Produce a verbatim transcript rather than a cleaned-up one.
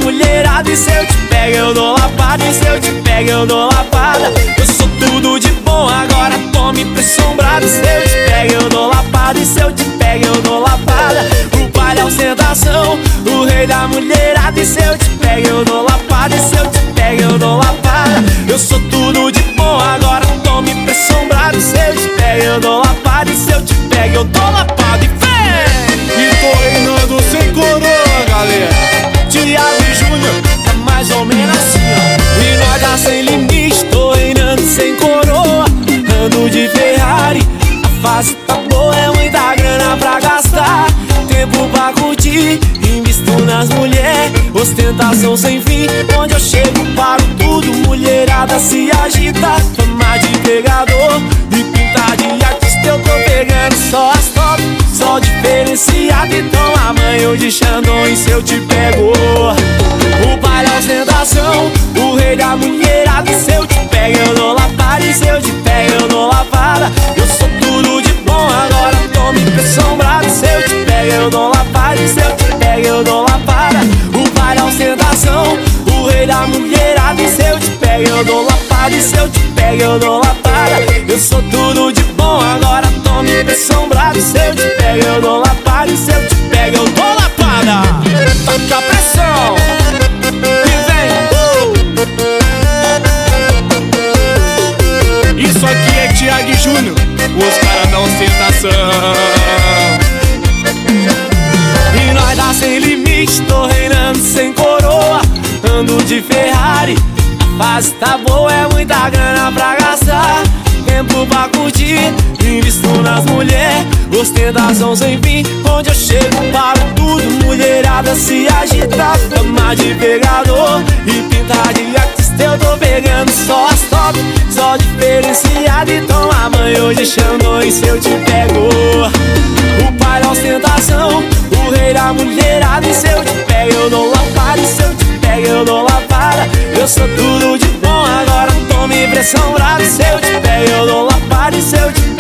mulherada, e se eu te pego eu dou lapada, e se eu te pego eu dou lapada. Eu sou tudo de bom, agora tome pressão brava. E se eu te pego eu dou lapada, e se eu te pego eu dou lapada. O baile é ostentação, o rei da mulherada. E se eu te pego eu dou lapada, e se eu te pego eu dou lapada. Eu sou tudo de bom, agora tome pressão brava. E se eu te pego eu dou lapada, e se eu te pego eu dou lapada. E vem! E tô reinando sem coroa, galera. Thiago e Júnior, é mais ou menos assim, ó. E nós tá sem limite, tô reinando sem coroa. Ando de Ferrari, a fase tá boa, é muita grana pra gastar. Tempo pra curtir, invisto nas mulheres, ostentação sem fim. Onde eu chego paro tudo, mulherada se agita. Fama de pegador, me pintar de artista, eu tô pegando só as top, só diferenciado. Então amanhã de Xandão, e se eu te pego, o baile é ostentação, o rei da mulherada. E se eu te pego eu dou lapada, e se eu te pego eu dou lapada. Eu sou tudo de bom, agora tome pressão brava. E se eu te pego eu dou lapada, e se eu te pego eu dou lapada. O baile é ostentação, o rei da mulherada. E se eu te pego eu dou lapada, e se eu te pego eu dou lapada. Eu sou tudo de bom, agora tome pressão brava. E se eu te pego eu dou lapada, e se eu te pego eu dou lapada. Toca a pressão e vem, uh! Isso aqui é Thiago e Júnior, os caras da ostentação. E nós dá sem limite, tô reinando sem coroa. Ando de Ferrari, a fase tá boa, é muita grana pra gastar. Tempo pra curtir, invisto nas mulheres, ostentação sem fim. Onde eu chego paro tudo, mulherada se agita. Fama de pegador e pintar de artista, eu tô pegando só as top, só diferenciado. Então amanhã hoje Xandão, e se eu te pego, o pai da ostentação, o rei da mulherada. E se eu te pego eu dou lapada, e se eu te pego eu dou lapada. Eu sou tudo de bom, agora tome pressão brava. E se eu te pego eu dou lapada, e se eu te